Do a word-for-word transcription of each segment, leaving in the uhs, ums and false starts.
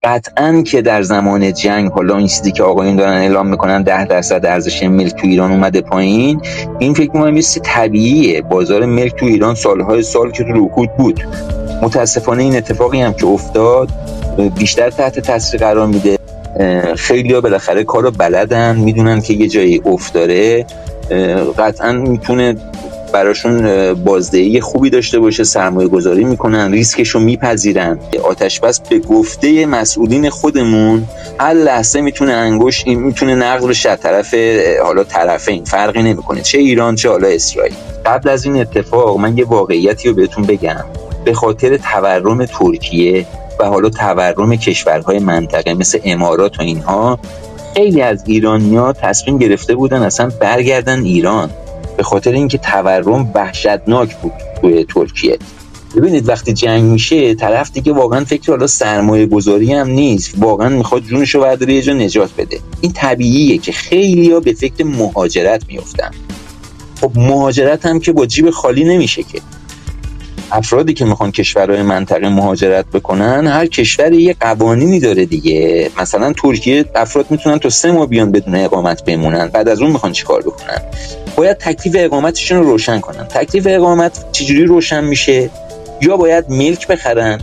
قطعاً که در زمان جنگ، حالا این چیزی که آقایون دارن اعلام میکنن ده درصد ارزش ملک تو ایران اومده پایین، این فکر می‌کنم یه چیز طبیعیه. بازار ملک تو ایران سالهای سال که تو رکود بود. متاسفانه این اتفاقی هم که افتاد بیشتر تحت تاثیر قرار میده. خیلی‌ها بالاخره کارو بلدن، میدونن که یه جایی افتاره، قطعاً میتونه براشون بازدهی خوبی داشته باشه، سرمایه گذاری میکنن، ریسکشو میپذیرن. آتش بس به گفته مسئولین خودمون هر لحظه میتونه انگوش این میتونه نقل بشه از طرف، حالا طرفین فرقی نمیکنه، چه ایران چه حالا اسرائیل. قبل از این اتفاق من یه واقعیتی رو بهتون بگم. به خاطر تورم ترکیه و حالا تورم کشورهای منطقه مثل امارات و اینها، خیلی از ایرانی‌ها تصمیم گرفته بودن اصلا برگردن ایران، به خاطر اینکه تورم وحشتناک بود توی ترکیه. ببینید وقتی جنگ میشه طرف دیگه واقعا فکر حالا سرمایه گذاری هم نیست، واقعا میخواد جونشو برداره یه جا نجات بده. این طبیعیه که خیلی‌ها به فکر مهاجرت میافتن. خب مهاجرت هم که با جیب خالی نمیشه که. افرادی که میخوان کشورهای منطقه مهاجرت بکنن، هر کشوری یه قوانینی داره دیگه. مثلا ترکیه افراد میتونن تا سه ماه بیان بدون اقامت بمونن، بعد از اون میخوان چیکار بکنن؟ باید تکلیف اقامتشون رو روشن کنن. تکلیف اقامت چجوری روشن میشه؟ یا باید ملک بخرن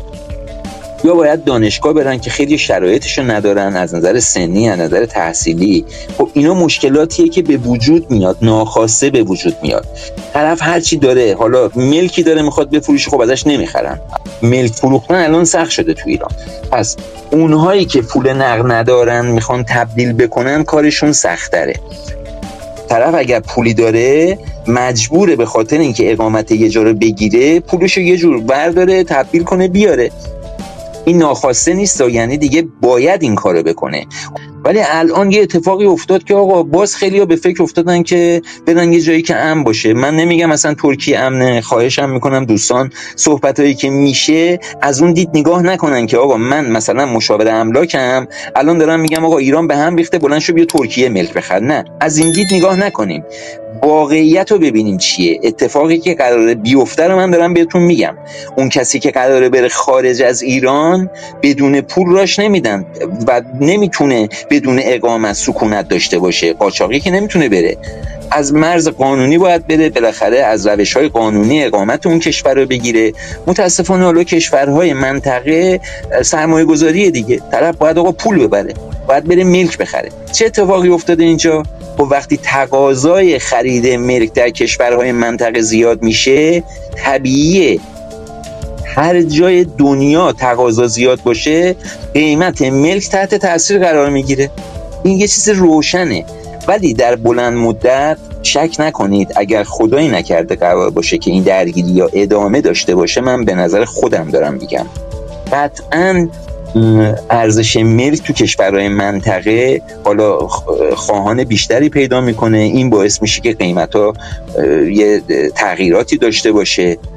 یا باید دانشگاه برن که خیلی شرایطشو ندارن از نظر سنی، از نظر تحصیلی. خب اینا مشکلاتیه که به وجود میاد، ناخواسته به وجود میاد. طرف هرچی داره، حالا ملکی داره میخواد بفروشه، خب ازش نمیخرن. ملک فروختن الان سخت شده تو ایران. پس اونهایی که پول نقد ندارن میخوان تبدیل بکنن، کارشون سخت‌تره. طرف اگر پولی داره مجبوره به خاطر اینکه اقامت یه جا رو بگیره، پولشو یه جور برداره تبدیل کنه بیاره. این ناخواسته نیست، یعنی دیگه باید این کارو بکنه. ولی الان یه اتفاقی افتاد که آقا باز خیلی‌ها به فکر افتادن که برن یه جایی که امن باشه. من نمیگم مثلا ترکیه امنه، خواهشم میکنم دوستان صحبتایی که میشه از اون دید نگاه نکنن که آقا من مثلا مشاور املاکم الان دارم میگم آقا ایران به هم ریخته بلند شو بیا ترکیه ملک بخر. نه، از این دید نگاه نکنیم، واقعیت رو ببینیم چیه. اتفاقی که قراره بیفته رو من دارم بهتون میگم. اون کسی که قراره بره خارج از ایران بدون پول راش نمیدن و نمیتونه بدون اقامت سکونت داشته باشه. قاچاقی که نمیتونه بره، از مرز قانونی باید بره، بالاخره از روش‌های قانونی اقامت اون کشور رو بگیره. متاسفانه حالا کشورهای منطقه سرمایه گذاریه دیگه، طرف باید آقا پول ببره، باید بره ملک بخره. چه اتفاقی افتاده اینجا؟ و وقتی تقاضای خرید ملک در کشورهای منطقه زیاد میشه، طبیعیه هر جای دنیا تقاضا زیاد باشه قیمت ملک تحت تاثیر قرار میگیره. این یه چیز روشنه. ولی در بلند مدت شک نکنید اگر خدایی نکرده قرار باشه که این درگیری یا ادامه داشته باشه، من به نظر خودم دارم میگم قطعاً ارزش ملک تو کشورهای منطقه حالا خواهان بیشتری پیدا میکنه. این باعث میشه که قیمت‌ها یه تغییراتی داشته باشه.